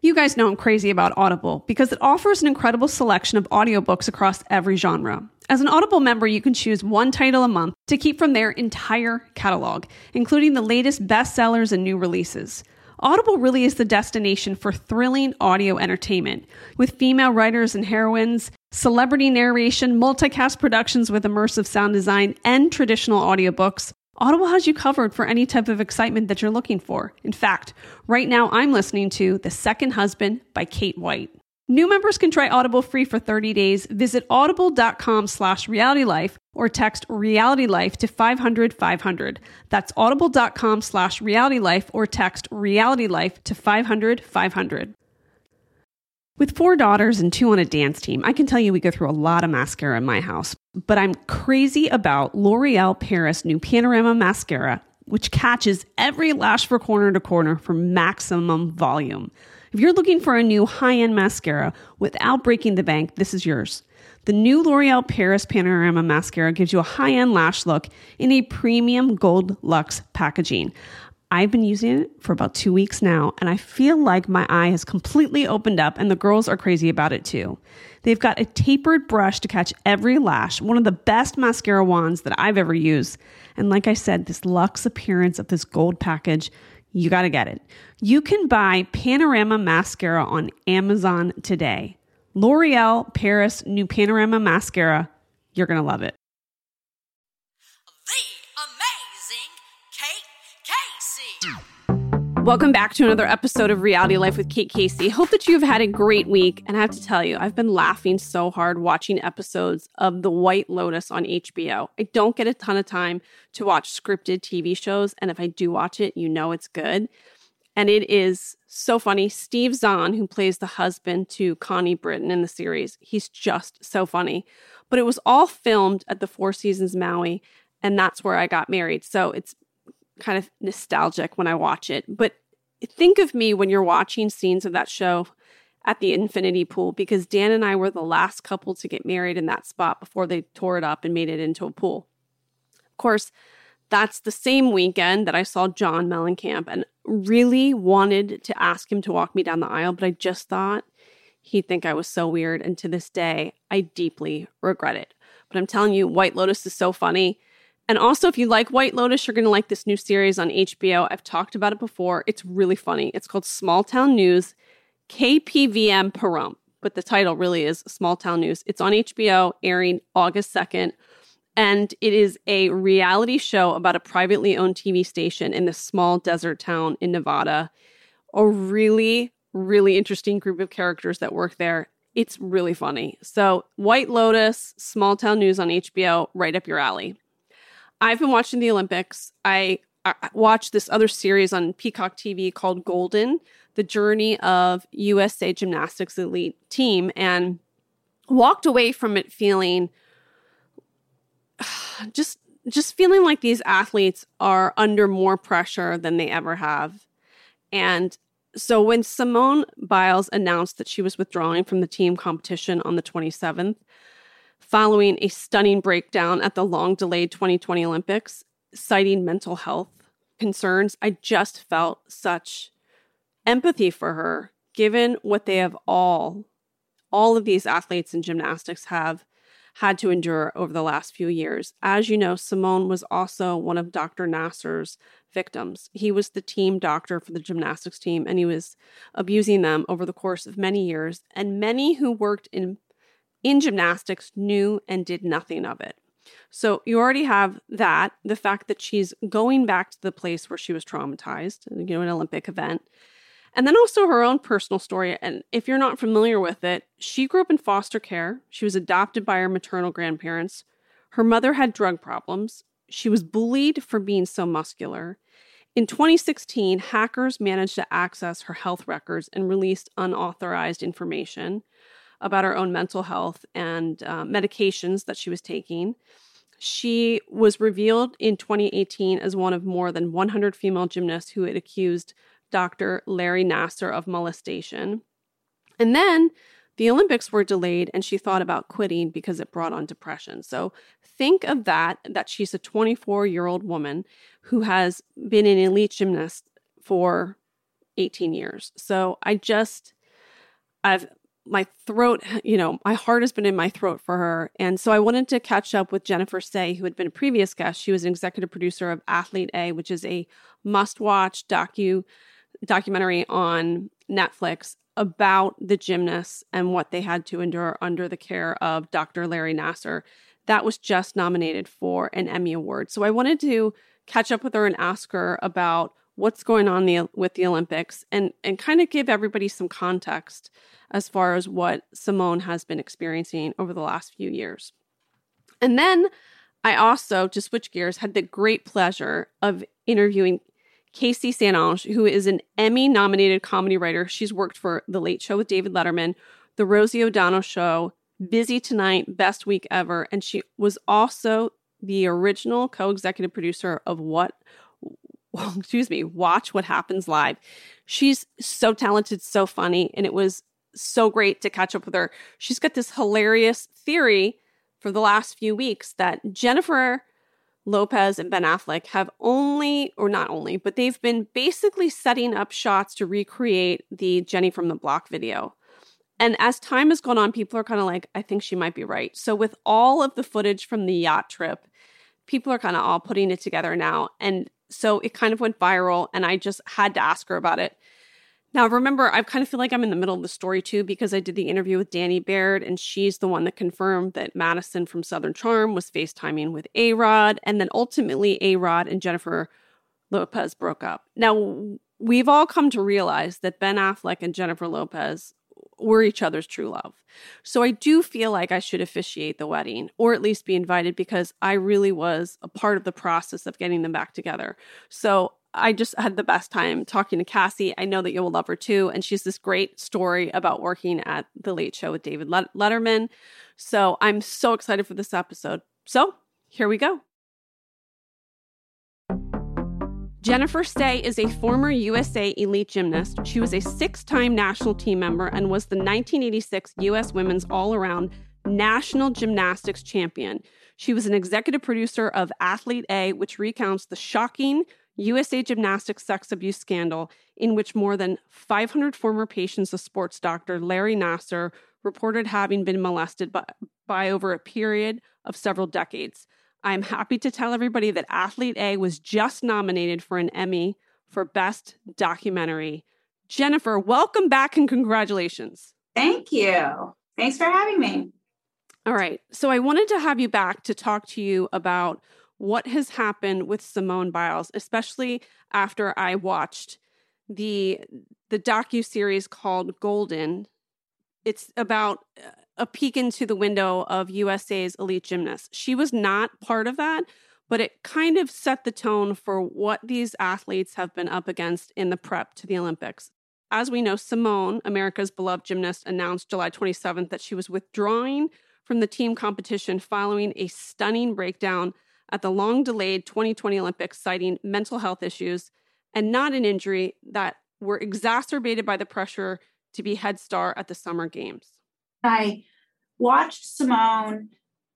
You guys know I'm crazy about Audible because it offers an incredible selection of audiobooks across every genre. As an Audible member, you can choose one title a month to keep from their entire catalog, including the latest bestsellers and new releases. Audible really is the destination for thrilling audio entertainment, with female writers and heroines, celebrity narration, multicast productions with immersive sound design, and traditional audiobooks. Audible has you covered for any type of excitement that you're looking for. In fact, right now I'm listening to The Second Husband by Kate White. New members can try Audible free for 30 days. Visit audible.com/realitylife or text realitylife to 500-500. That's audible.com/realitylife or text realitylife to 500-500. With 4 daughters and 2 on a dance team, I can tell you we go through a lot of mascara in my house. But I'm crazy about L'Oreal Paris new Panorama Mascara, which catches every lash from corner to corner for maximum volume. If you're looking for a new high-end mascara without breaking the bank, this is yours. The new L'Oreal Paris Panorama Mascara gives you a high-end lash look in a premium gold luxe packaging. I've been using it for about 2 weeks now, and I feel like my eye has completely opened up, and the girls are crazy about it too. They've got a tapered brush to catch every lash, one of the best mascara wands that I've ever used. And like I said, this luxe appearance of this gold package, you got to get it. You can buy Panorama Mascara on Amazon today. L'Oreal Paris new Panorama Mascara. You're going to love it. Welcome back to another episode of Reality Life with Kate Casey. Hope that you've had a great week. And I have to tell you, I've been laughing so hard watching episodes of The White Lotus on HBO. I don't get a ton of time to watch scripted TV shows. And if I do watch it, you know it's good. And it is so funny. Steve Zahn, who plays the husband to Connie Britton in the series, he's just so funny. But it was all filmed at the Four Seasons Maui. And that's where I got married. So it's kind of nostalgic when I watch it. But think of me when you're watching scenes of that show at the infinity pool, because Dan and I were the last couple to get married in that spot before they tore it up and made it into a pool. Of course, that's the same weekend that I saw John Mellencamp and really wanted to ask him to walk me down the aisle, but I just thought he'd think I was so weird. And to this day, I deeply regret it. But I'm telling you, White Lotus is so funny. And also, if you like White Lotus, you're going to like this new series on HBO. I've talked about it before. It's really funny. It's called Small Town News, KPVM Pahrump. But the title really is Small Town News. It's on HBO, airing August 2nd. And it is a reality show about a privately owned TV station in this small desert town in Nevada. A really, really interesting group of characters that work there. It's really funny. So White Lotus, Small Town News on HBO, right up your alley. I've been watching the Olympics. I watched this other series on Peacock TV called Golden, the journey of USA Gymnastics elite team, and walked away from it feeling just feeling like these athletes are under more pressure than they ever have. And so when Simone Biles announced that she was withdrawing from the team competition on the 27th, following a stunning breakdown at the long-delayed 2020 Olympics, citing mental health concerns, I just felt such empathy for her, given what they have all of these athletes in gymnastics have had to endure over the last few years. As you know, Simone was also one of Dr. Nasser's victims. He was the team doctor for the gymnastics team, and he was abusing them over the course of many years, and many who worked in gymnastics knew and did nothing of it. So you already have that, the fact that she's going back to the place where she was traumatized, an Olympic event. And then also her own personal story. And if you're not familiar with it, she grew up in foster care. She was adopted by her maternal grandparents. Her mother had drug problems. She was bullied for being so muscular. In 2016, hackers managed to access her health records and released unauthorized information about her own mental health and medications that she was taking. She was revealed in 2018 as one of more than 100 female gymnasts who had accused Dr. Larry Nasser of molestation. And then the Olympics were delayed and she thought about quitting because it brought on depression. So think of that she's a 24-year-old woman who has been an elite gymnast for 18 years. So I just my throat, my heart has been in my throat for her. And so I wanted to catch up with Jennifer Sey, who had been a previous guest. She was an executive producer of Athlete A, which is a must-watch documentary on Netflix about the gymnasts and what they had to endure under the care of Dr. Larry Nassar. That was just nominated for an Emmy Award. So I wanted to catch up with her and ask her about what's going on with the Olympics and kind of give everybody some context as far as what Simone has been experiencing over the last few years. And then I also, to switch gears, had the great pleasure of interviewing Casey St. Onge, who is an Emmy-nominated comedy writer. She's worked for The Late Show with David Letterman, The Rosie O'Donnell Show, Busy Tonight, Best Week Ever, and she was also the original co-executive producer of Watch What Happens Live. She's so talented, so funny, and it was so great to catch up with her. She's got this hilarious theory for the last few weeks that Jennifer Lopez and Ben Affleck have but they've been basically setting up shots to recreate the Jenny from the Block video. And as time has gone on, people are kind of like, I think she might be right. So with all of the footage from the yacht trip, people are kind of all putting it together now. And so it kind of went viral, and I just had to ask her about it. Now, remember, I kind of feel like I'm in the middle of the story too, because I did the interview with Danny Baird, and she's the one that confirmed that Madison from Southern Charm was FaceTiming with A-Rod, and then ultimately A-Rod and Jennifer Lopez broke up. Now, we've all come to realize that Ben Affleck and Jennifer Lopez were each other's true love. So I do feel like I should officiate the wedding, or at least be invited, because I really was a part of the process of getting them back together. So I just had the best time talking to Cassie. I know that you will love her too. And she's this great story about working at The Late Show with David Letterman. So I'm so excited for this episode. So here we go. Jennifer Sey is a former USA elite gymnast. She was a 6-time national team member and was the 1986 U.S. Women's All-Around National Gymnastics Champion. She was an executive producer of Athlete A, which recounts the shocking USA Gymnastics sex abuse scandal in which more than 500 former patients of sports doctor Larry Nassar reported having been molested by over a period of several decades. I'm happy to tell everybody that Athlete A was just nominated for an Emmy for Best Documentary. Jennifer, welcome back and congratulations. Thank you. Thanks for having me. All right. So I wanted to have you back to talk to you about what has happened with Simone Biles, especially after I watched the docuseries called Golden. It's about a peek into the window of USA's elite gymnasts. She was not part of that, but it kind of set the tone for what these athletes have been up against in the prep to the Olympics. As we know, Simone, America's beloved gymnast, announced July 27th that she was withdrawing from the team competition following a stunning breakdown at the long-delayed 2020 Olympics, citing mental health issues and not an injury that were exacerbated by the pressure to be head star at the Summer Games. I watched Simone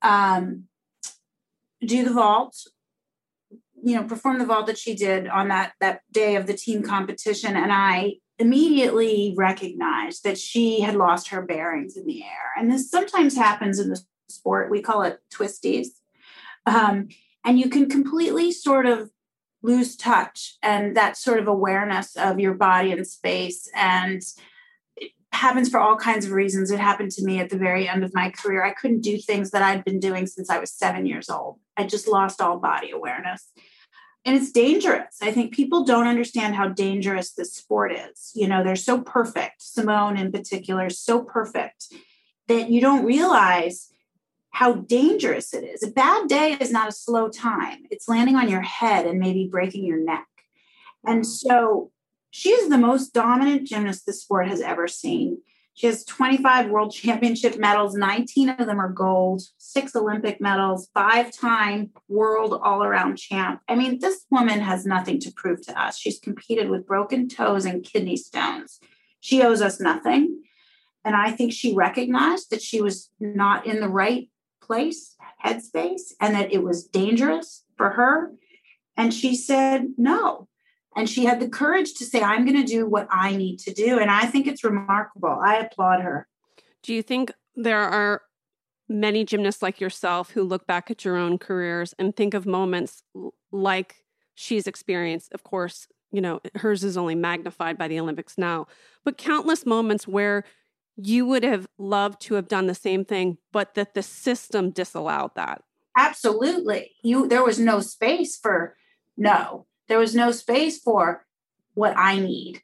do the vault, perform the vault that she did on that day of the team competition. And I immediately recognized that she had lost her bearings in the air. And this sometimes happens in the sport. We call it twisties. And you can completely sort of lose touch and that sort of awareness of your body and space. And it happens for all kinds of reasons. It happened to me at the very end of my career. I couldn't do things that I'd been doing since I was 7 years old. I just lost all body awareness. And it's dangerous. I think people don't understand how dangerous this sport is. They're so perfect. Simone in particular is so perfect that you don't realize how dangerous it is. A bad day is not a slow time. It's landing on your head and maybe breaking your neck. And so she is the most dominant gymnast the sport has ever seen. She has 25 world championship medals, 19 of them are gold, 6 Olympic medals, 5-time world all-around champ. I mean, this woman has nothing to prove to us. She's competed with broken toes and kidney stones. She owes us nothing. And I think she recognized that she was not in the right place, headspace, and that it was dangerous for her. And she said no. And she had the courage to say, I'm going to do what I need to do. And I think it's remarkable. I applaud her. Do you think there are many gymnasts like yourself who look back at your own careers and think of moments like she's experienced? Of course, hers is only magnified by the Olympics now, but countless moments where you would have loved to have done the same thing, but that the system disallowed that. Absolutely. There was no space for no. There was no space for what I need.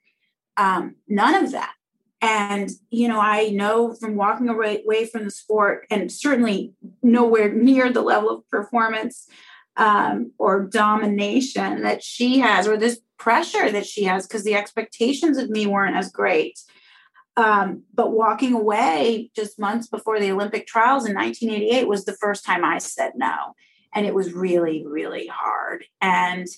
None of that. And, I know from walking away from the sport, and certainly nowhere near the level of performance or domination that she has, or this pressure that she has, because the expectations of me weren't as great. But walking away just months before the Olympic trials in 1988 was the first time I said no. And it was really, really hard. And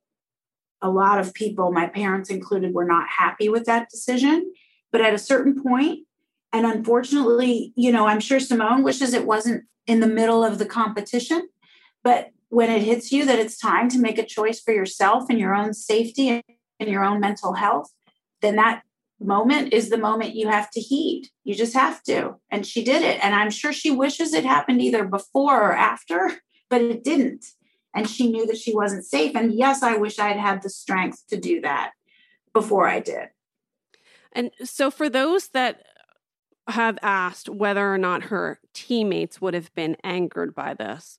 a lot of people, my parents included, were not happy with that decision. But at a certain point, and unfortunately, I'm sure Simone wishes it wasn't in the middle of the competition, but when it hits you that it's time to make a choice for yourself and your own safety and your own mental health, then that moment is the moment you have to heed. You just have to. And she did it. And I'm sure she wishes it happened either before or after, but it didn't. And she knew that she wasn't safe. And yes, I wish I'd had the strength to do that before I did. And so for those that have asked whether or not her teammates would have been angered by this,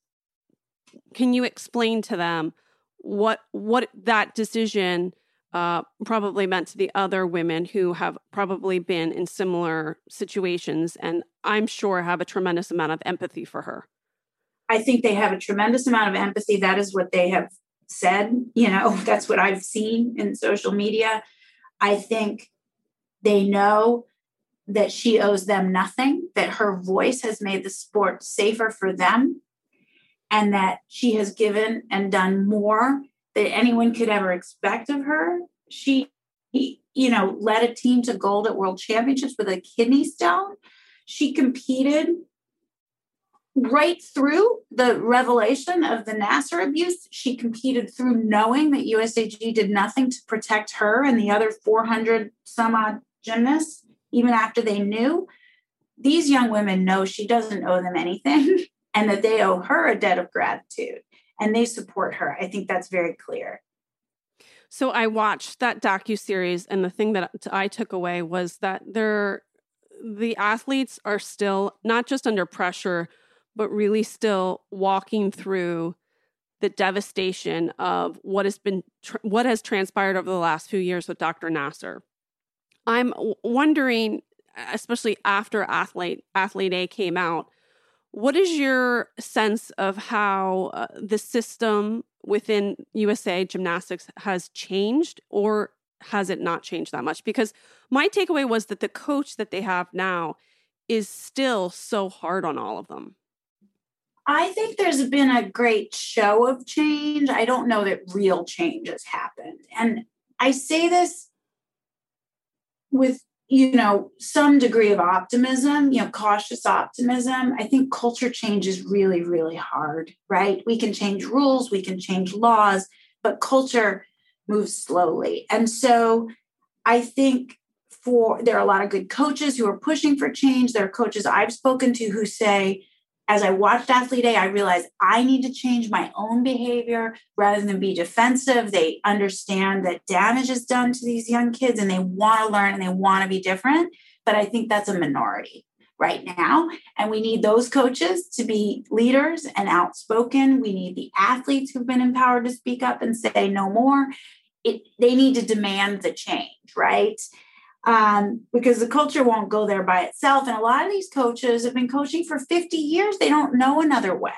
can you explain to them what that decision probably meant to the other women who have probably been in similar situations, and I'm sure have a tremendous amount of empathy for her? I think they have a tremendous amount of empathy. That is what they have said. That's what I've seen in social media. I think they know that she owes them nothing, that her voice has made the sport safer for them, and that she has given and done more than anyone could ever expect of her. She, led a team to gold at World Championships with a kidney stone. She competed right through the revelation of the Nassar abuse. She competed through knowing that USAG did nothing to protect her and the other 400 some odd gymnasts, even after they knew. These young women know she doesn't owe them anything and that they owe her a debt of gratitude, and they support her. I think that's very clear. So I watched that docuseries, and the thing that I took away was that the athletes are still not just under pressure, but really still walking through the devastation of what has transpired over the last few years with Dr. Nassar. I'm wondering, especially after Athlete A came out, what is your sense of how the system within USA Gymnastics has changed, or has it not changed that much? Because my takeaway was that the coach that they have now is still so hard on all of them. I think there's been a great show of change. I don't know that real change has happened. And I say this with, some degree of optimism, cautious optimism. I think culture change is really, really hard, right? We can change rules, we can change laws, but culture moves slowly. And so I think there are a lot of good coaches who are pushing for change. There are coaches I've spoken to who say, as I watched Athlete A, I realized I need to change my own behavior rather than be defensive. They understand that damage is done to these young kids and they want to learn and they want to be different. But I think that's a minority right now. And we need those coaches to be leaders and outspoken. We need the athletes who've been empowered to speak up and say no more. They need to demand the change, right? Because the culture won't go there by itself. And a lot of these coaches have been coaching for 50 years. They don't know another way.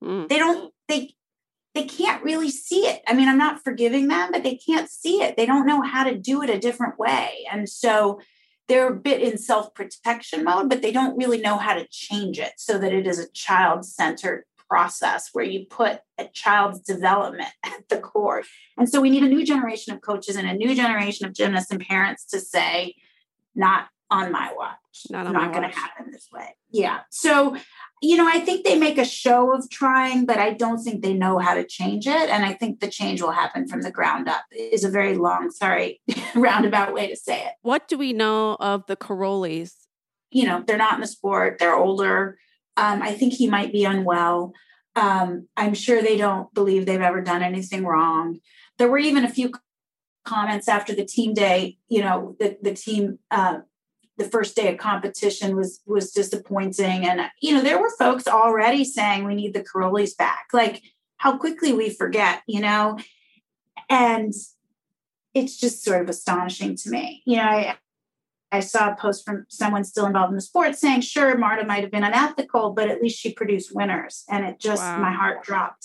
They can't really see it. I mean, I'm not forgiving them, but they can't see it. They don't know how to do it a different way. And so they're a bit in self-protection mode, but they don't really know how to change it so that it is a child-centered process where you put a child's development at the core. And so we need a new generation of coaches and a new generation of gymnasts and parents to say, not on my watch. Not going to happen this way. Yeah. So I think they make a show of trying, but I don't think they know how to change it. And I think the change will happen from the ground up is a very long, roundabout way to say it. What do we know of the Karolyis? They're not in the sport. They're older. I think he might be unwell. I'm sure they don't believe they've ever done anything wrong. There were even a few comments after the team day, the team, the first day of competition was disappointing. And, there were folks already saying we need the Karolyis back. Like how quickly we forget, and it's just sort of astonishing to me. I saw a post from someone still involved in the sport saying, sure, Marta might have been unethical, but at least she produced winners. And it just, my heart dropped.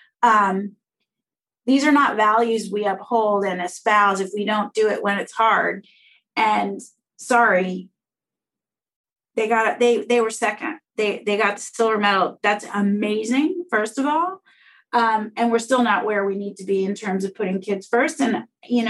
These are not values we uphold and espouse if we don't do it when it's hard. And sorry, they were second. They got the silver medal. That's amazing, first of all. And we're still not where we need to be in terms of putting kids first. And,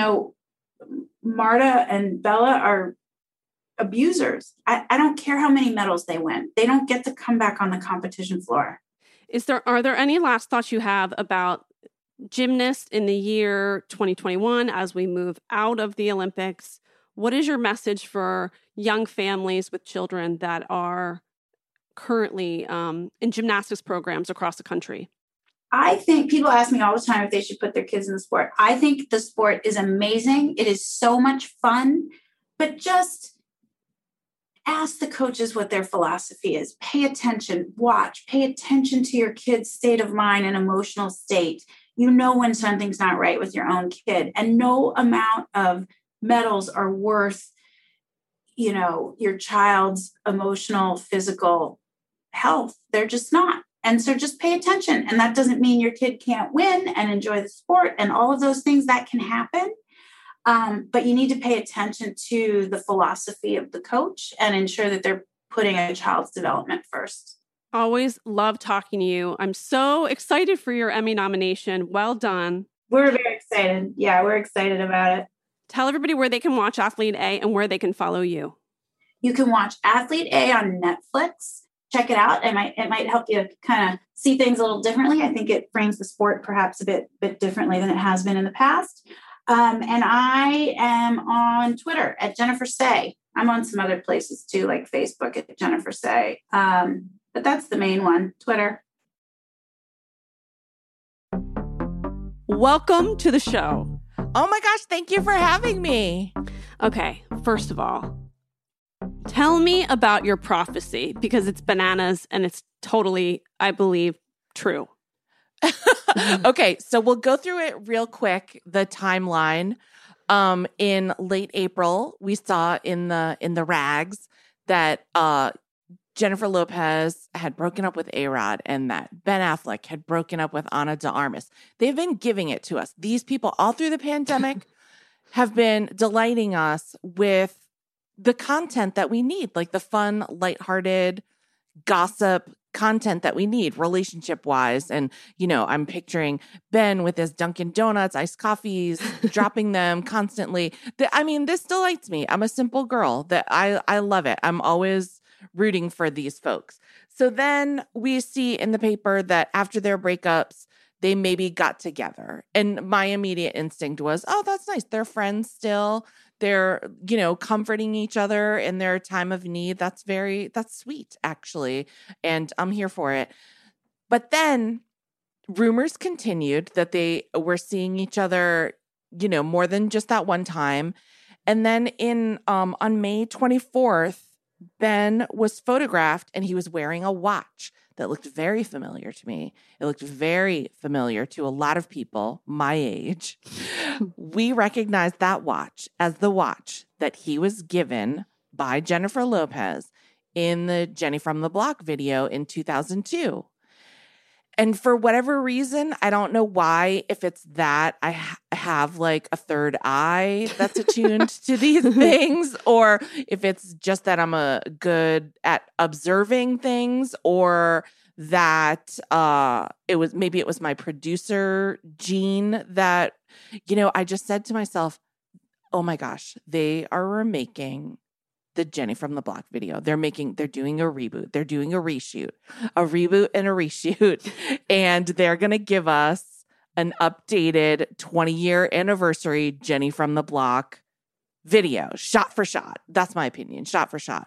Marta and Bella are abusers. I don't care how many medals they win. They don't get to come back on the competition floor. Are there any last thoughts you have about gymnasts in the year 2021 as we move out of the Olympics? What is your message for young families with children that are currently in gymnastics programs across the country? I think people ask me all the time if they should put their kids in the sport. I think the sport is amazing. It is so much fun, but just ask the coaches what their philosophy is. Pay attention, watch, pay attention to your kid's state of mind and emotional state. When something's not right with your own kid, and no amount of medals are worth, your child's emotional, physical health. They're just not. And so just pay attention. And that doesn't mean your kid can't win and enjoy the sport and all of those things that can happen. But you need to pay attention to the philosophy of the coach and ensure that they're putting a child's development first. Always love talking to you. I'm so excited for your Emmy nomination. Well done. We're very excited. Yeah, we're excited about it. Tell everybody where they can watch Athlete A and where they can follow you. You can watch Athlete A on Netflix. Check it out. It might help you kind of see things a little differently. I think it frames the sport perhaps a bit differently than it has been in the past. And I am on Twitter at Jennifer Say. I'm on some other places too, like Facebook at Jennifer Say. But that's the main one, Twitter. Welcome to the show. Oh my gosh, thank you for having me. Okay, first of all, tell me about your prophecy, because it's bananas and it's totally, I believe, true. Okay, so we'll go through it real quick, the timeline. In late April, we saw in the rags that Jennifer Lopez had broken up with A-Rod and that Ben Affleck had broken up with Ana de Armas. They've been giving it to us. These people all through the pandemic have been delighting us with the content that we need, like the fun, lighthearted gossip content that we need relationship-wise. And, I'm picturing Ben with his Dunkin' Donuts, iced coffees, dropping them constantly. This delights me. I'm a simple girl. That I love it. I'm always rooting for these folks. So then we see in the paper that after their breakups, they maybe got together. And my immediate instinct was, oh, that's nice. They're friends still. They're, comforting each other in their time of need. That's sweet, actually. And I'm here for it. But then rumors continued that they were seeing each other, more than just that one time. And then on May 24th, Ben was photographed and he was wearing a watch that looked very familiar to me. It looked very familiar to a lot of people my age. We recognized that watch as the watch that he was given by Jennifer Lopez in the Jenny from the Block video in 2002. And for whatever reason, I don't know why, if it's that I have like a third eye that's attuned to these things, or if it's just that I'm good at observing things, or that it was my producer gene that, I just said to myself, oh my gosh, they are remaking the the Jenny from the Block video. They're doing a reboot. They're doing a reboot and a reshoot. And they're going to give us an updated 20-year anniversary Jenny from the Block video, shot for shot. That's my opinion, shot for shot.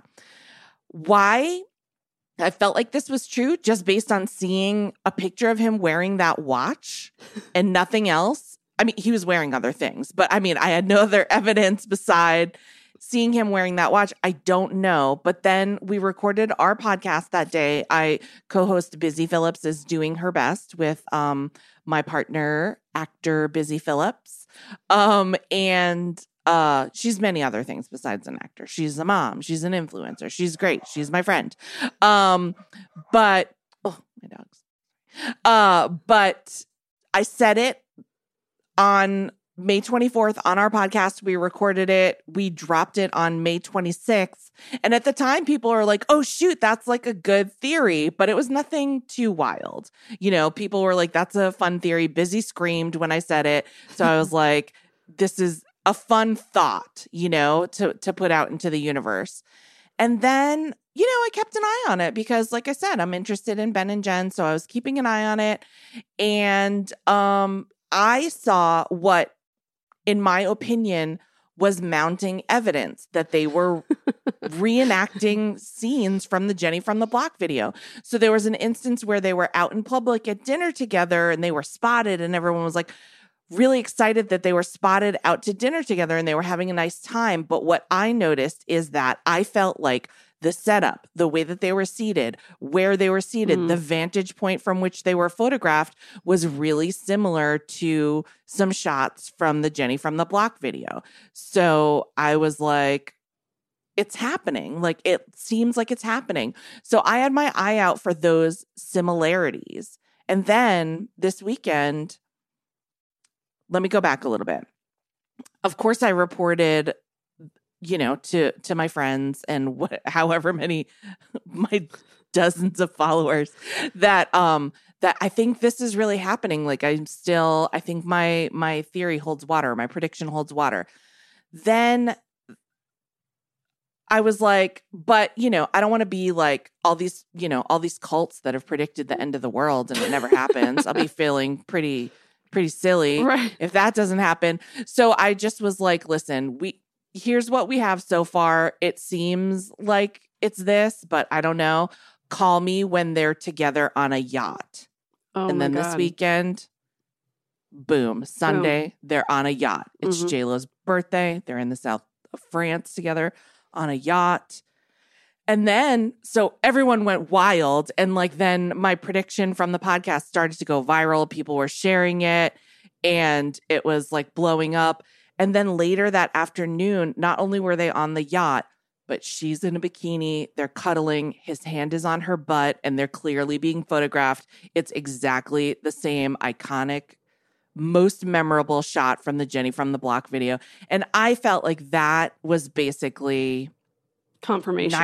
Why I felt like this was true just based on seeing a picture of him wearing that watch and nothing else. I mean, he was wearing other things, but I mean, I had no other evidence beside seeing him wearing that watch. I don't know. But then we recorded our podcast that day. I co-host Busy Phillips is Doing Her Best with my partner, actor Busy Phillips. And she's many other things besides an actor. She's a mom. She's an influencer. She's great. She's my friend. But my dogs. But I said it on May 24th on our podcast. We recorded it. We dropped it on May 26th. And at the time, people were like, oh, shoot, that's like a good theory. But it was nothing too wild. You know, people were like, that's a fun theory. Busy screamed when I said it. So I was like, this is a fun thought, you know, to put out into the universe. And then, you know, I kept an eye on it because, like I said, I'm interested in Ben and Jen. So I was keeping an eye on it. And I saw what, in my opinion, was mounting evidence that they were reenacting scenes from the Jenny from the Block video. So there was an instance where they were out in public at dinner together and they were spotted and everyone was like really excited that they were spotted out to dinner together and they were having a nice time. But what I noticed is that I felt like the setup, the way that they were seated, where they were seated, the vantage point from which they were photographed was really similar to some shots from the Jenny from the Block video. So I was like, it's happening. Like, it seems like it's happening. So I had my eye out for those similarities. And then this weekend, let me go back a little bit. Of course, I reported, you know, to my friends and however many, my dozens of followers that I think this is really happening. Like I think my theory holds water. My prediction holds water. Then I was like, but, you know, I don't want to be like all these cults that have predicted the end of the world and it never happens. I'll be feeling pretty silly if that doesn't happen. So I just was like, listen, here's what we have so far. It seems like it's this, but I don't know. Call me when they're together on a yacht. Oh, and then this weekend, boom, Sunday, they're on a yacht. It's J-Lo's birthday. They're in the south of France together on a yacht. And then, so everyone went wild. And like, then my prediction from the podcast started to go viral. People were sharing it and it was like blowing up. And then later that afternoon, not only were they on the yacht, but she's in a bikini, they're cuddling, his hand is on her butt, and they're clearly being photographed. It's exactly the same iconic, most memorable shot from the Jenny from the Block video. And I felt like that was basically confirmation.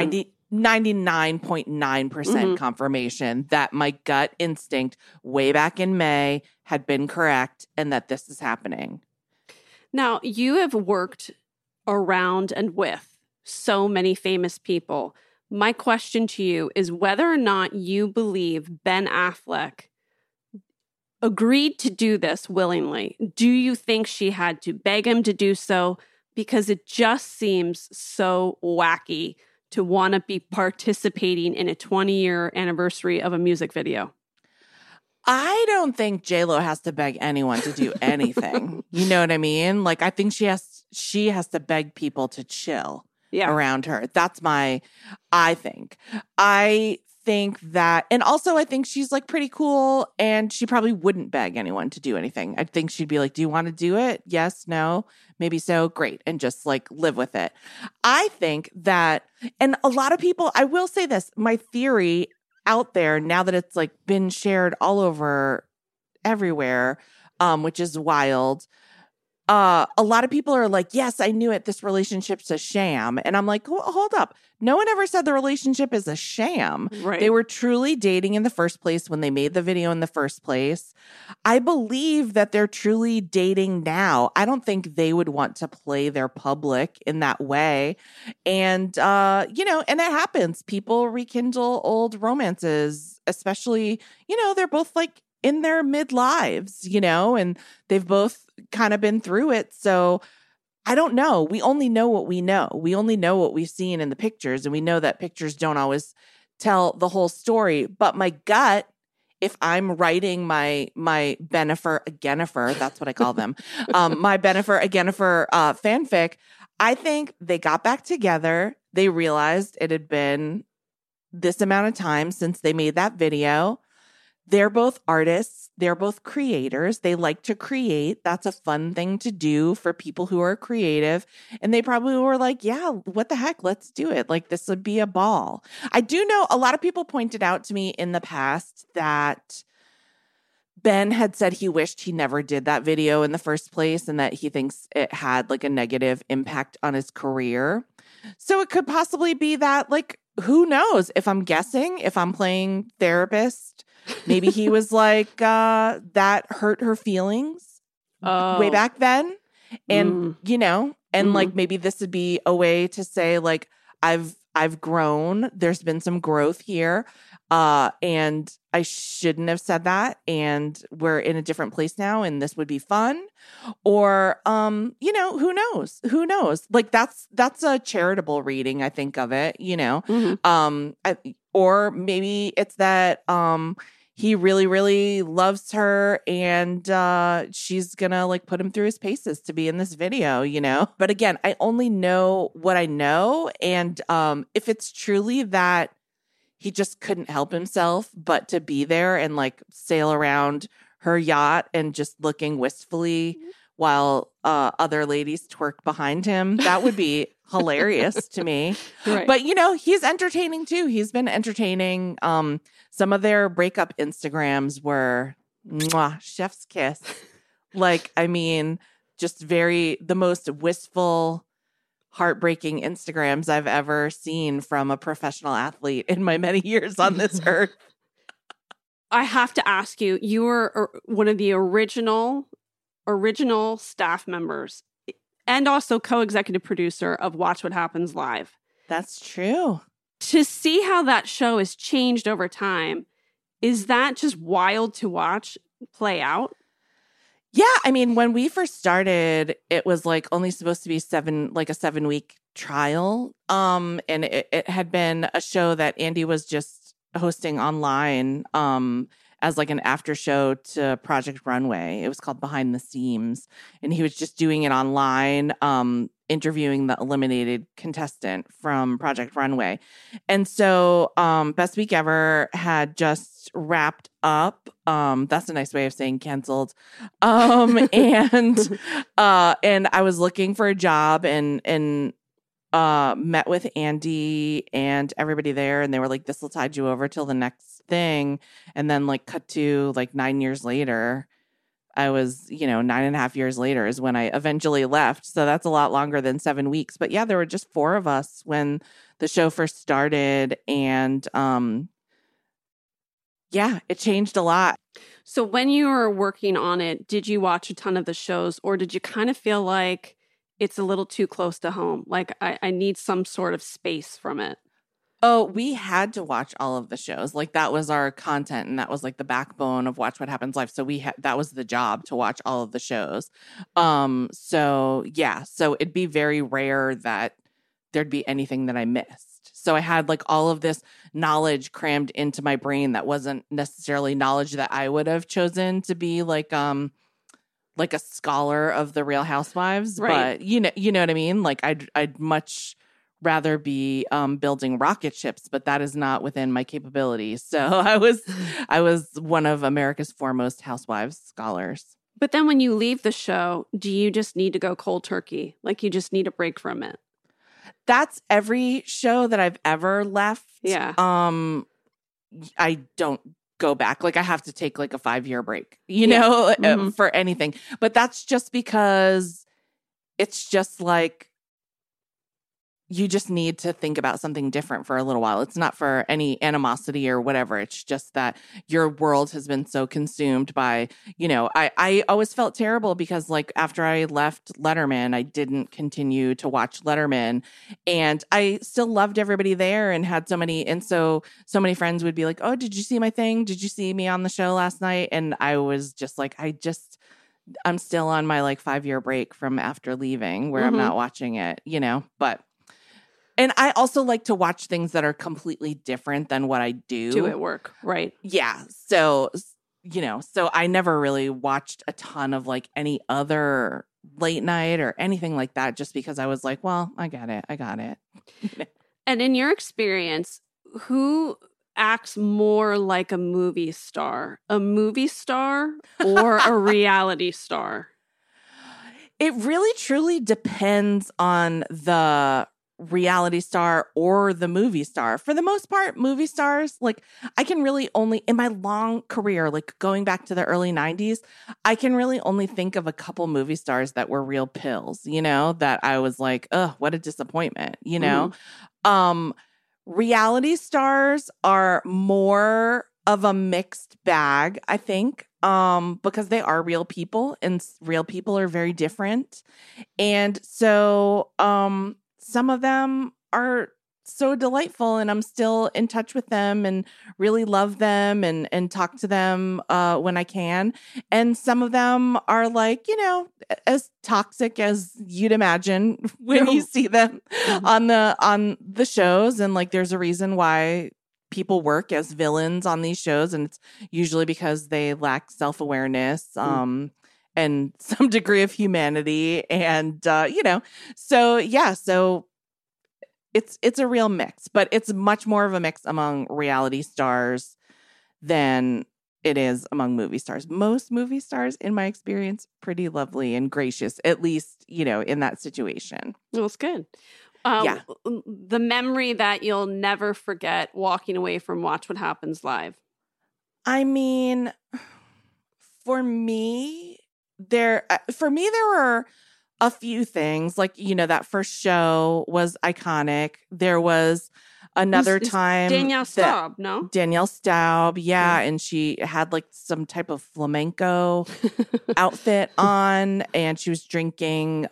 99.9% confirmation that my gut instinct way back in May had been correct and that this is happening. Now, you have worked around and with so many famous people. My question to you is whether or not you believe Ben Affleck agreed to do this willingly. Do you think she had to beg him to do so? Because it just seems so wacky to want to be participating in a 20-year anniversary of a music video. I don't think J-Lo has to beg anyone to do anything. You know what I mean? Like, I think she has to beg people to chill around her. That's I think that, and also I think she's like pretty cool and she probably wouldn't beg anyone to do anything. I think she'd be like, do you want to do it? Yes, no, maybe so, great. And just like live with it. I think that, and a lot of people, I will say this, my theory out there now that it's like been shared all over everywhere, which is wild. a lot of people are like, yes, I knew it. This relationship's a sham. And I'm like, hold up. No one ever said the relationship is a sham. Right. They were truly dating in the first place when they made the video in the first place. I believe that they're truly dating now. I don't think they would want to play their public in that way. And, and it happens. People rekindle old romances, especially, they're both like in their midlives, and they've both kind of been through it. So I don't know. We only know what we know. We only know what we've seen in the pictures, and we know that pictures don't always tell the whole story. But my gut, if I'm writing my Bennifer Agenifer, that's what I call them, my Bennifer Agenifer fanfic, I think they got back together. They realized it had been this amount of time since they made that video. They're both artists. They're both creators. They like to create. That's a fun thing to do for people who are creative. And they probably were like, yeah, what the heck? Let's do it. Like, this would be a ball. I do know a lot of people pointed out to me in the past that Ben had said he wished he never did that video in the first place and that he thinks it had like a negative impact on his career. So it could possibly be that, like, who knows? If I'm guessing, if I'm playing therapist, maybe he was like, that hurt her feelings way back then. And, like maybe this would be a way to say, like, I've grown. There's been some growth here. And I shouldn't have said that. And we're in a different place now, and this would be fun. Or, who knows? Who knows? Like, that's a charitable reading, I think, of it, or maybe it's that, he really, really loves her, and she's gonna like put him through his paces to be in this video, But again, I only know what I know. And if it's truly that he just couldn't help himself but to be there and like sail around her yacht and just looking wistfully while other ladies twerk behind him, that would be hilarious to me. Right. But, he's entertaining too. He's been entertaining. Some of their breakup Instagrams were chef's kiss. Like, I mean, just the most wistful, heartbreaking Instagrams I've ever seen from a professional athlete in my many years on this earth. I have to ask you, you were one of the original staff members and also co-executive producer of Watch What Happens Live. That's true. To see how that show has changed over time, is that just wild to watch play out? Yeah, I mean, when we first started, it was like only supposed to be a 7-week trial. And it had been a show that Andy was just hosting online as like an after show to Project Runway. It was called Behind the Seams. And he was just doing it online, interviewing the eliminated contestant from Project Runway. And so Best Week Ever had just wrapped up. That's a nice way of saying canceled. And I was looking for a job and met with Andy and everybody there, and they were like, this will tide you over till the next thing. And then like cut to like 9 years later, I was, 9.5 years later is when I eventually left. So that's a lot longer than 7 weeks. But yeah, there were just 4 of us when the show first started. And yeah, it changed a lot. So when you were working on it, did you watch a ton of the shows, or did you kind of feel like it's a little too close to home? Like I need some sort of space from it. Oh, we had to watch all of the shows. Like that was our content, and that was like the backbone of Watch What Happens Live. So that was the job, to watch all of the shows. So yeah, so it'd be very rare that there'd be anything that I missed. So I had like all of this knowledge crammed into my brain that wasn't necessarily knowledge that I would have chosen to be like a scholar of the Real Housewives. Right. But you know what I mean? Like I'd much rather be building rocket ships, but that is not within my capabilities. So I was one of America's foremost housewives scholars. But then when you leave the show, do you just need to go cold turkey? Like you just need a break from it? That's every show that I've ever left. Yeah. I don't go back. Like I have to take like a 5-year break, you know, for anything. But that's just because it's just like you just need to think about something different for a little while. It's not for any animosity or whatever. It's just that your world has been so consumed by, you know, I always felt terrible because like after I left Letterman, I didn't continue to watch Letterman, and I still loved everybody there and had so many friends would be like, oh, did you see my thing? Did you see me on the show last night? And I was just like, I'm still on my like 5-year break from after leaving where I'm not watching it, you know, and I also like to watch things that are completely different than what I do at work. Right. Yeah. So, you know, so I never really watched a ton of like any other late night or anything like that just because I was like, well, I got it. And in your experience, who acts more like a movie star or a reality star? It really truly depends on the reality star or the movie star. For the most part, movie stars, like I can really only, in my long career, like going back to the early 90s, I can really only think of a couple movie stars that were real pills, you know, that I was like, oh, what a disappointment, you know? Reality stars are more of a mixed bag, I think, because they are real people and real people are very different. And so, some of them are so delightful and I'm still in touch with them and really love them and talk to them when I can. And some of them are like, you know, as toxic as you'd imagine when you see them on the shows. And like there's a reason why people work as villains on these shows, and it's usually because they lack self-awareness. And some degree of humanity. And, you know, so it's a real mix, but it's much more of a mix among reality stars than it is among movie stars. Most movie stars, in my experience, pretty lovely and gracious, at least, you know, in that situation. Well, it's good. The memory that you'll never forget walking away from Watch What Happens Live. I mean, for me, there were a few things. Like, you know, that first show was iconic. There was another time. Danielle Staub, no? Danielle Staub, yeah. And she had like some type of flamenco outfit on, and she was drinking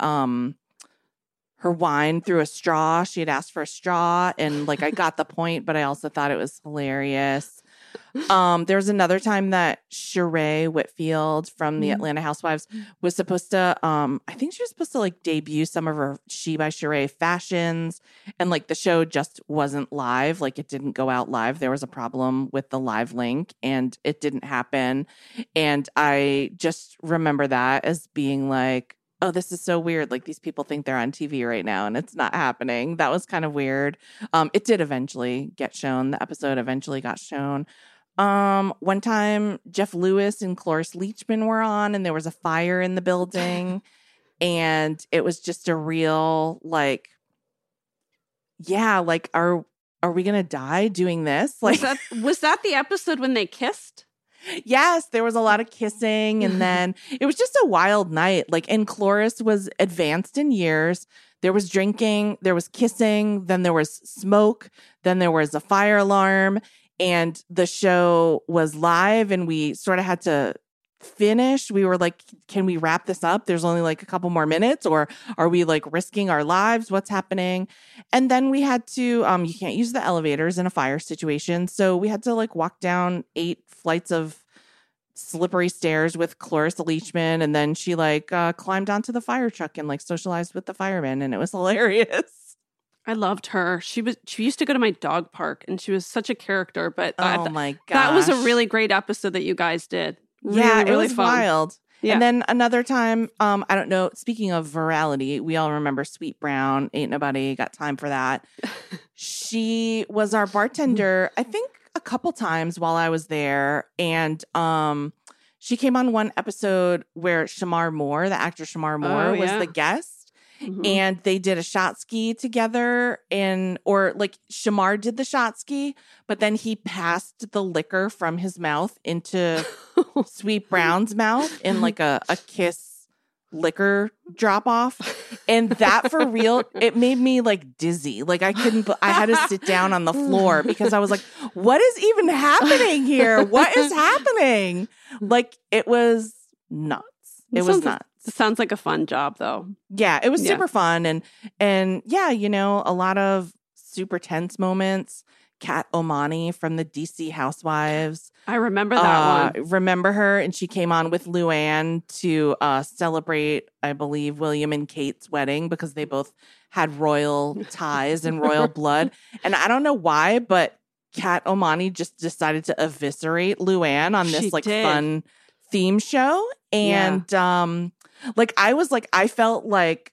her wine through a straw. She had asked for a straw, and like I got the point, but I also thought it was hilarious. There was another time that Sheree Whitfield from the Atlanta Housewives was supposed to, I think she was supposed to like debut some of her She by Sheree fashions, and like the show just wasn't live. Like it didn't go out live. There was a problem with the live link and it didn't happen. And I just remember that as being like, oh, this is so weird. Like these people think they're on TV right now and it's not happening. That was kind of weird. It did eventually get shown. The episode eventually got shown. One time Jeff Lewis and Cloris Leachman were on and there was a fire in the building and it was just a real like, yeah, like are we going to die doing this? Like was that the episode when they kissed? Yes, there was a lot of kissing, and then it was just a wild night. Like, and Cloris was advanced in years. There was drinking, there was kissing, then there was smoke, then there was a fire alarm, and the show was live, and we sort of had to finish. We were like, can we wrap this up? There's only like a couple more minutes, or are we like risking our lives? What's happening? And then we had to, you can't use the elevators in a fire situation. So we had to like walk down 8 flights of slippery stairs with Cloris Leachman. And then she like climbed onto the fire truck and like socialized with the firemen. And it was hilarious. I loved her. She used to go to my dog park and she was such a character, but my gosh. That was a really great episode that you guys did. Really, it was fun. wild. Yeah. And then another time, I don't know, speaking of virality, we all remember Sweet Brown. Ain't nobody got time for that. She was our bartender, I think a couple times while I was there. And she came on one episode where Shamar Moore, the actor Shamar Moore, was the guest. Mhm. And they did a shot ski together, or like Shamar did the shot ski, but then he passed the liquor from his mouth into Sweet Brown's mouth in like a kiss liquor drop off. And that for real, it made me like dizzy. Like I had to sit down on the floor because I was like, what is even happening here? What is happening? Like it was nuts. It was nuts. It sounds like a fun job though. Yeah, it was super fun. And yeah, you know, a lot of super tense moments. Kat Omani from the DC Housewives. I remember that one. Remember her? And she came on with Luann to celebrate, I believe, William and Kate's wedding because they both had royal ties and royal blood. And I don't know why, but Kat Omani just decided to eviscerate Luann on this fun theme show. And like I felt like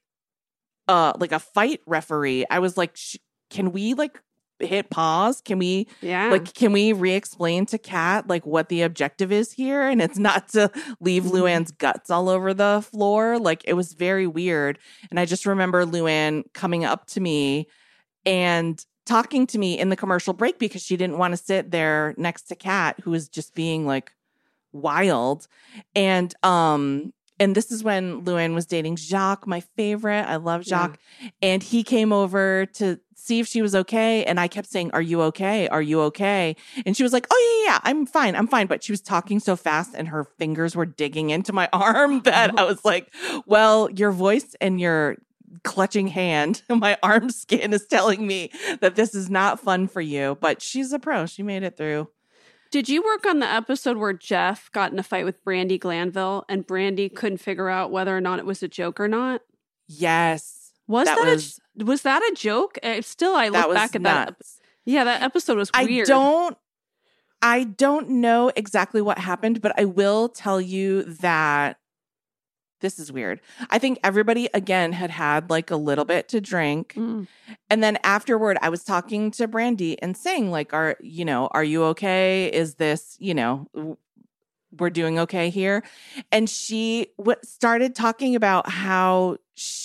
a fight referee. I was like, can we like hit pause? Can we re-explain to Kat like what the objective is here? And it's not to leave Luann's guts all over the floor. Like it was very weird. And I just remember Luann coming up to me and talking to me in the commercial break because she didn't want to sit there next to Kat, who was just being like wild. And this is when Luann was dating Jacques, my favorite. I love Jacques. Yeah. And he came over to see if she was okay. And I kept saying, are you okay? Are you okay? And she was like, oh, yeah, I'm fine. I'm fine. But she was talking so fast and her fingers were digging into my arm that I was like, well, your voice and your clutching hand, my arm skin is telling me that this is not fun for you. But she's a pro. She made it through. Did you work on the episode where Jeff got in a fight with Brandi Glanville and Brandi couldn't figure out whether or not it was a joke or not? Yes. Was that a joke? I look back at that. Yeah, that episode was weird. I don't know exactly what happened, but I will tell you that this is weird. I think everybody, again, had like a little bit to drink. Mm. And then afterward, I was talking to Brandi and saying like, are you okay? Is this, we're doing okay here? And she started talking about how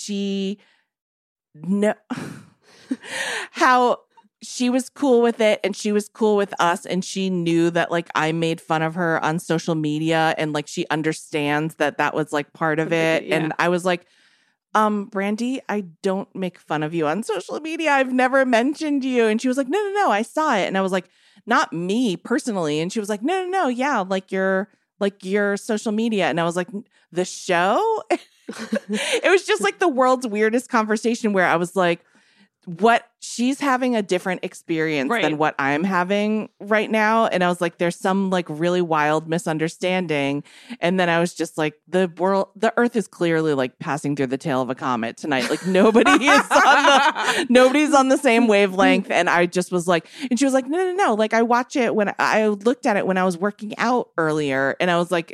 how she was cool with it and she was cool with us and she knew that like I made fun of her on social media and like she understands that was like part of it. Yeah. And I was like, Brandi, I don't make fun of you on social media. I've never mentioned you. And she was like, no, I saw it. And I was like, not me personally. And she was like, no, yeah, like your social media. And I was like, the show? It was just like the world's weirdest conversation where I was like, what she's having a different experience than what I'm having right now. And I was like, there's some like really wild misunderstanding. And then I was just like, the earth is clearly like passing through the tail of a comet tonight. Like nobody's on the same wavelength. And I just was like, and she was like, no. Like I watch it when I looked at it when I was working out earlier. And I was like,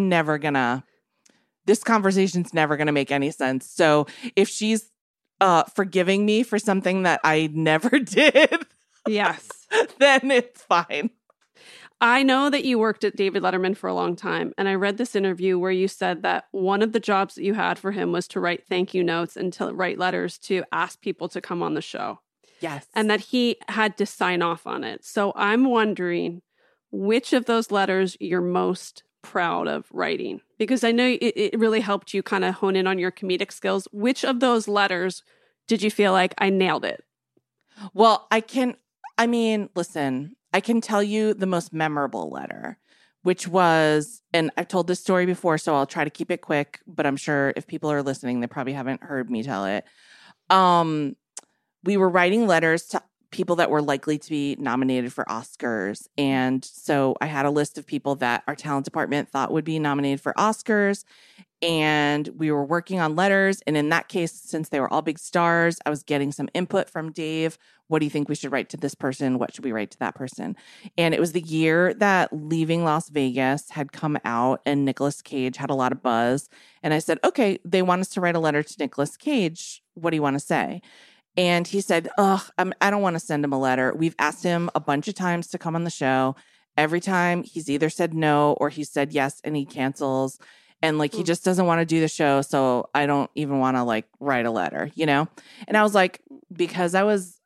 this conversation's never going to make any sense. So if she's forgiving me for something that I never did, yes, then it's fine. I know that you worked at David Letterman for a long time, and I read this interview where you said that one of the jobs that you had for him was to write thank you notes and to write letters to ask people to come on the show. Yes. And that he had to sign off on it. So I'm wondering which of those letters you're most proud of writing, because I know it really helped you kind of hone in on your comedic skills. Which of those letters did you feel like I nailed it? Well, listen, I can tell you the most memorable letter, which was, and I've told this story before, so I'll try to keep it quick, but I'm sure if people are listening, they probably haven't heard me tell it. We were writing letters to people that were likely to be nominated for Oscars. And so I had a list of people that our talent department thought would be nominated for Oscars. And we were working on letters. And in that case, since they were all big stars, I was getting some input from Dave. What do you think we should write to this person? What should we write to that person? And it was the year that Leaving Las Vegas had come out and Nicolas Cage had a lot of buzz. And I said, okay, they want us to write a letter to Nicolas Cage. What do you want to say? And he said, I don't want to send him a letter. We've asked him a bunch of times to come on the show. Every time he's either said no or he said yes and he cancels. And like, he just doesn't want to do the show. So I don't even want to like write a letter, you know? And I was like, because I was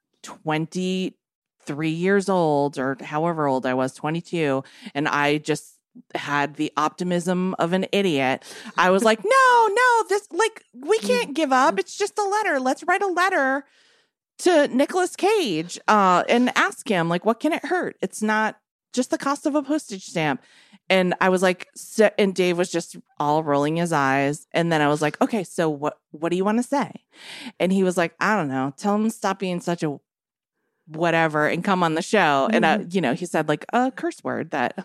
23 years old or however old I was, 22, and I just had the optimism of an idiot. I was like, no, this, like, we can't give up. It's just a letter. Let's write a letter to Nicolas Cage and ask him, like, what can it hurt? It's not just the cost of a postage stamp. And I was like, and Dave was just all rolling his eyes. And then I was like, okay, so what do you want to say? And he was like, I don't know. Tell him to stop being such a whatever and come on the show. And, you know, he said like a curse word the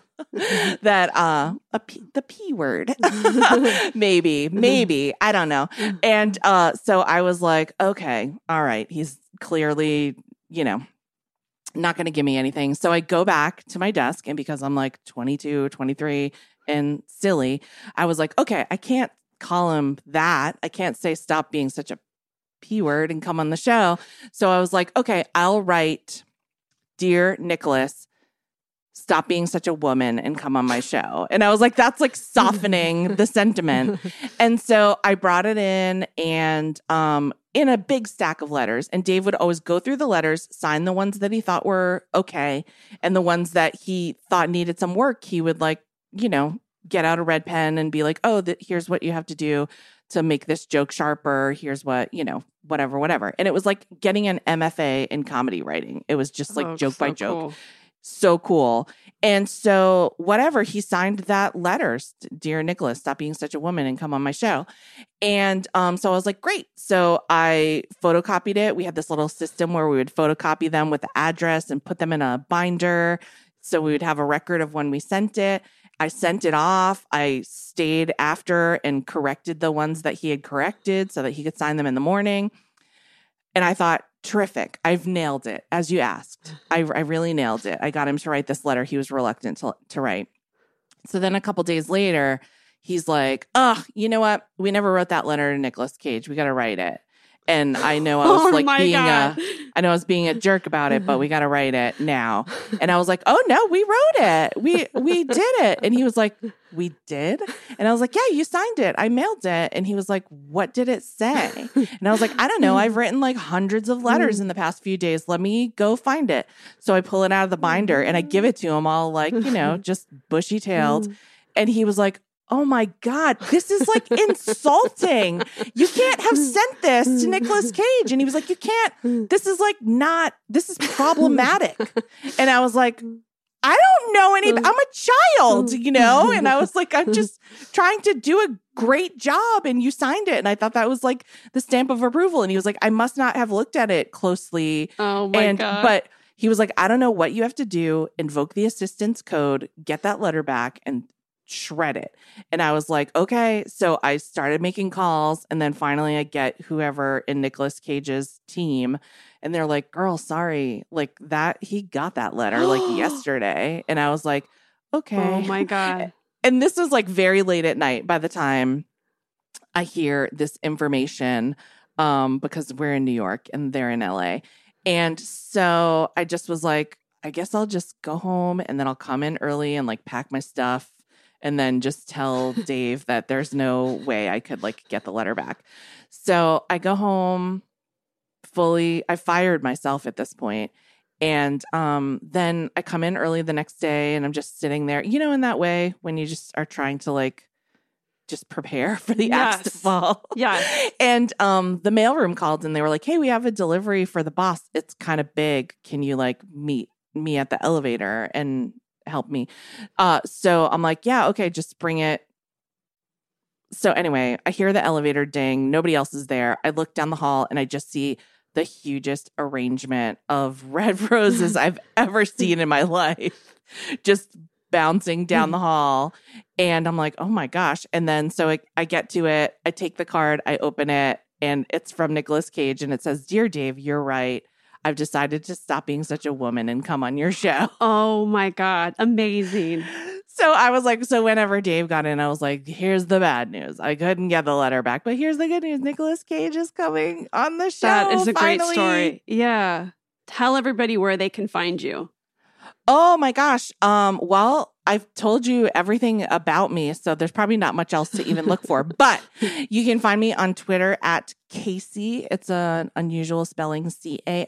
P word, maybe, I don't know. And so I was like, okay, all right. He's clearly, you know, not going to give me anything. So I go back to my desk, and because I'm like 22, 23 and silly, I was like, okay, I can't call him that. I can't say stop being such a P word and come on the show. So I was like, okay, I'll write, Dear Nicholas, stop being such a woman and come on my show. And I was like, that's like softening the sentiment. And so I brought it in, and in a big stack of letters. And Dave would always go through the letters, sign the ones that he thought were okay. And the ones that he thought needed some work, he would like, you know, get out a red pen and be like, oh, here's what you have to do to make this joke sharper. Here's what, you know, whatever. And it was like getting an MFA in comedy writing. It was just like joke by joke. Cool. So cool. And so whatever, he signed that letter, Dear Nicholas, stop being such a woman and come on my show. And so I was like, great. So I photocopied it. We had this little system where we would photocopy them with the address and put them in a binder. So we would have a record of when we sent it. I sent it off. I stayed after and corrected the ones that he had corrected so that he could sign them in the morning. And I thought, terrific. I've nailed it, as you asked. I really nailed it. I got him to write this letter he was reluctant to write. So then a couple days later, he's like, oh, you know what? We never wrote that letter to Nicolas Cage. We got to write it. And I know I was being a jerk about it, but we got to write it now. And I was like, oh no, we wrote it. We did it. And he was like, we did? And I was like, yeah, you signed it. I mailed it. And he was like, what did it say? And I was like, I don't know. I've written like hundreds of letters in the past few days. Let me go find it. So I pull it out of the binder and I give it to him all like, you know, just bushy tailed. And he was like, oh my God, this is like insulting. You can't have sent this to Nicolas Cage. And he was like, you can't, this is problematic. And I was like, I don't know anything. I'm a child, you know? And I was like, I'm just trying to do a great job. And you signed it. And I thought that was like the stamp of approval. And he was like, I must not have looked at it closely. Oh my God. But he was like, I don't know what you have to do. Invoke the assistance code, get that letter back, and shred it. And I was like, okay. So I started making calls, and then finally I get whoever in Nicolas Cage's team, and they're like, girl, sorry, like that, he got that letter like yesterday. And I was like, okay. Oh my God. And this was like very late at night by the time I hear this information, because we're in New York and they're in LA. And so I just was like, I guess I'll just go home, and then I'll come in early and like pack my stuff, and then just tell Dave that there's no way I could like get the letter back. So I go home I fired myself at this point. And then I come in early the next day, and I'm just sitting there, you know, in that way when you just are trying to like just prepare for the axe to fall. Yeah. And the mailroom called, and they were like, hey, we have a delivery for the boss. It's kind of big. Can you like meet me at the elevator and help me? So I'm like, yeah, okay, just bring it. So anyway, I hear the elevator ding. Nobody else is there. I look down the hall, and I just see the hugest arrangement of red roses I've ever seen in my life, just bouncing down the hall. And I'm like, oh my gosh. And then so I get to it. I take the card. I open it, and it's from Nicolas Cage, and it says, Dear Dave, you're right. I've decided to stop being such a woman and come on your show. Oh my God. Amazing. So I was like, so whenever Dave got in, I was like, here's the bad news. I couldn't get the letter back, but here's the good news. Nicolas Cage is coming on the show. That is a finally. great story. Yeah. Tell everybody where they can find you. Oh my gosh. Well, I've told you everything about me, so there's probably not much else to even look for. But you can find me on Twitter at Caissie. It's an unusual spelling, Caissie,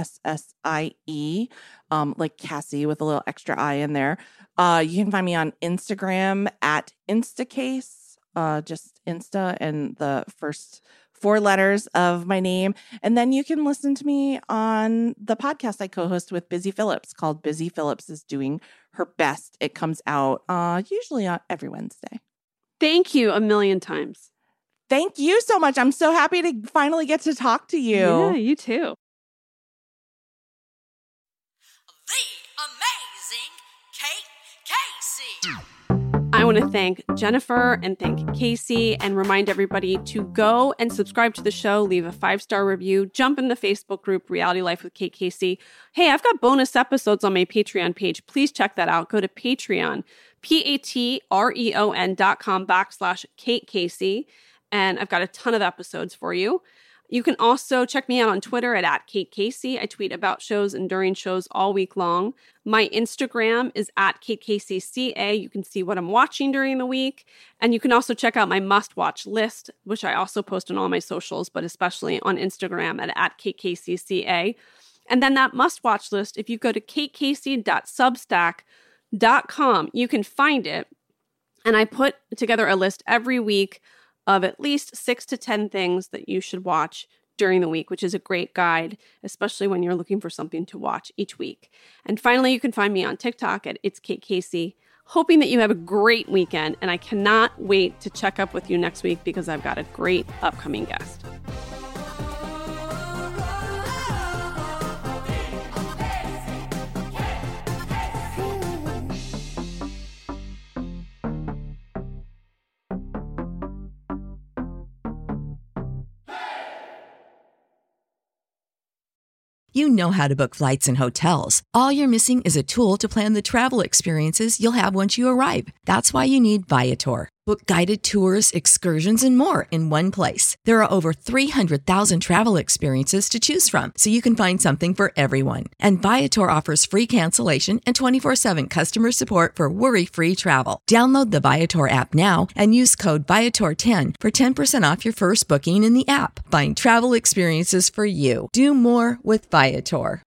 like Cassie with a little extra I in there. You can find me on Instagram at Instacase, just Insta and the first 4 letters of my name. And then you can listen to me on the podcast I co-host with Busy Phillips called Busy Phillips is Doing Her Best. It comes out usually every Wednesday. Thank you a million times. Thank you so much. I'm so happy to finally get to talk to you. Yeah, you too. The amazing Kate Casey. I want to thank Jennifer and thank Caissie and remind everybody to go and subscribe to the show, leave a 5-star review, jump in the Facebook group, Reality Life with Kate Casey. Hey, I've got bonus episodes on my Patreon page. Please check that out. Go to Patreon, patreon.com/Kate Casey. And I've got a ton of episodes for you. You can also check me out on Twitter at Kate Casey. I tweet about shows and during shows all week long. My Instagram is at Kate Casey CA. You can see what I'm watching during the week. And you can also check out my must-watch list, which I also post on all my socials, but especially on Instagram at Kate Casey CA. And then that must-watch list, if you go to katecasey.substack.com, you can find it. And I put together a list every week of at least 6 to 10 things that you should watch during the week, which is a great guide, especially when you're looking for something to watch each week. And finally, you can find me on TikTok at It's Kate Casey. Hoping that you have a great weekend, and I cannot wait to check up with you next week because I've got a great upcoming guest. You know how to book flights and hotels. All you're missing is a tool to plan the travel experiences you'll have once you arrive. That's why you need Viator. Book guided tours, excursions, and more in one place. There are over 300,000 travel experiences to choose from, so you can find something for everyone. And Viator offers free cancellation and 24/7 customer support for worry-free travel. Download the Viator app now and use code Viator10 for 10% off your first booking in the app. Find travel experiences for you. Do more with Viator.